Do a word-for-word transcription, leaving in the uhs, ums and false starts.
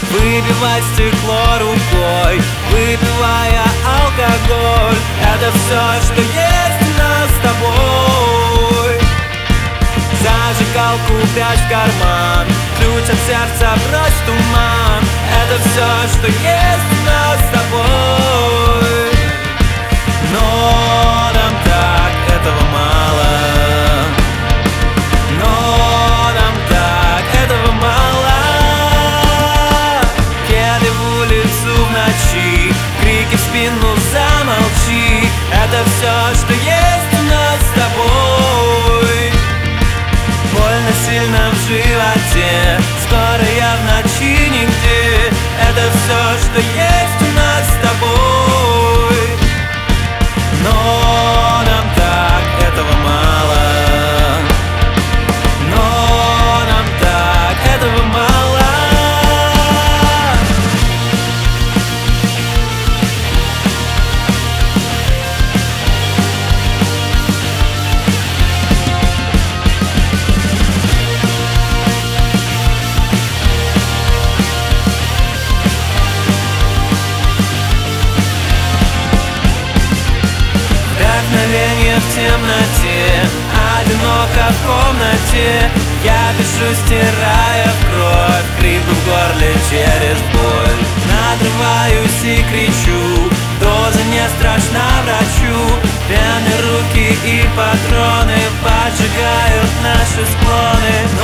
Выбивать стекло рукой, выпивая алкоголь. Это все, что есть у нас с тобой. Зажигалку прячь в карман, ключ от сердца брось в туман. Это все, что есть у нас с тобой. Но нам так этого мало. Но нам так этого мало. Кеды в улицу в ночи, крики в спину замолчи. Это все, что есть у нас с тобой. Больно сильно в животе, скоро я в ночи нигде. Это все, что есть у нас с тобой. Но нам так этого мало. Но нам так этого мало. Вдохновение в темноте, одиноко в комнате. Я пишу, стирая в кровь, крик в горле через боль. Надрываюсь и кричу, доза не страшна врачу. Вены, руки и патроны поджигают наши склоны.